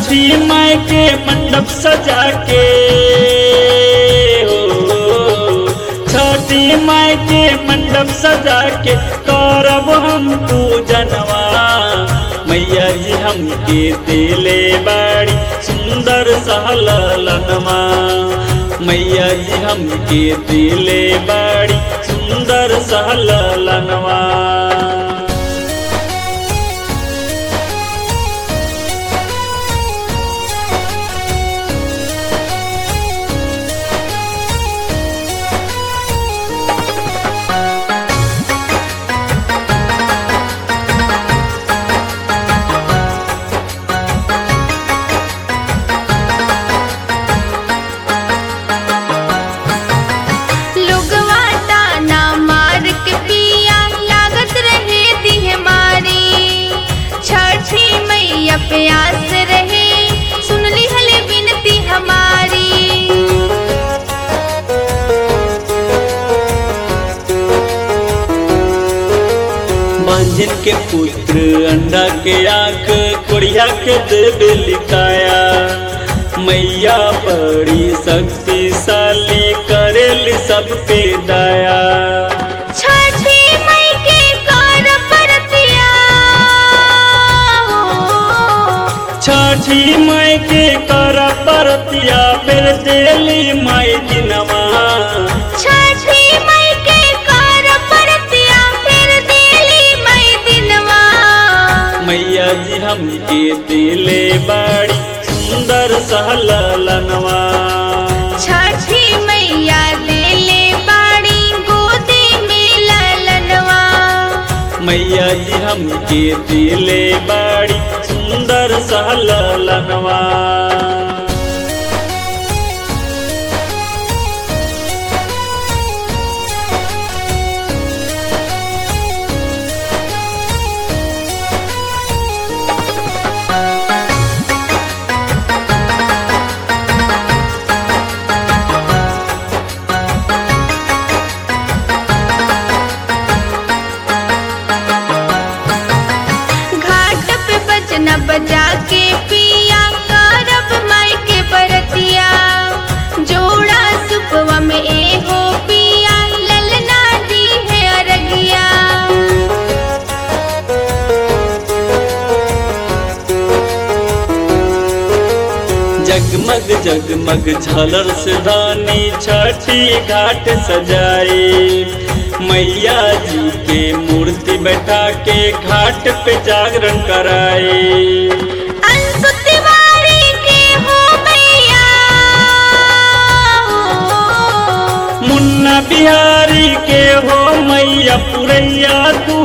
छठी माई के मंडप सजा के छठी माई के मंडप सजा के करब हम पूजनवा। मैया जी हमके दिले बाड़ी सुंदर सहलनवा। मैया जी हमके दिले बाड़ी सुंदर सहलनवा। प्यास रहे सुन ली हले विनती हमारी। मांझिन के पुत्र अंडा के आँख कोड़िया के देवे लिखाया। मैया बड़ी शक्तिशाली करेली सब पे दया। छठी माई के कर परतिया फिर देली माई दिनवा। छठी माई के कर परतिया फिर देली माई दिनवा। मैया जी हमके दिले बाड़ी सुंदर सहलनवा। छठी मैया दिले बाड़ी गोदी में ललनवा। मैया जी हमके दिले बाड़ी सुंदर सहलनवा। बजा के पिया करब माई के बरतिया। जोड़ा सुपवा में एगो पिया ललना दी है अरगिया। जगमग जगमग झालर से धानी छठी घाट सजाए। मैया जी के मूर्ति बैठा के घाट पे जागरण कराए। अंशु तिवारी के हो मैया मुन्ना बिहारी के हो मैया पुरैया तू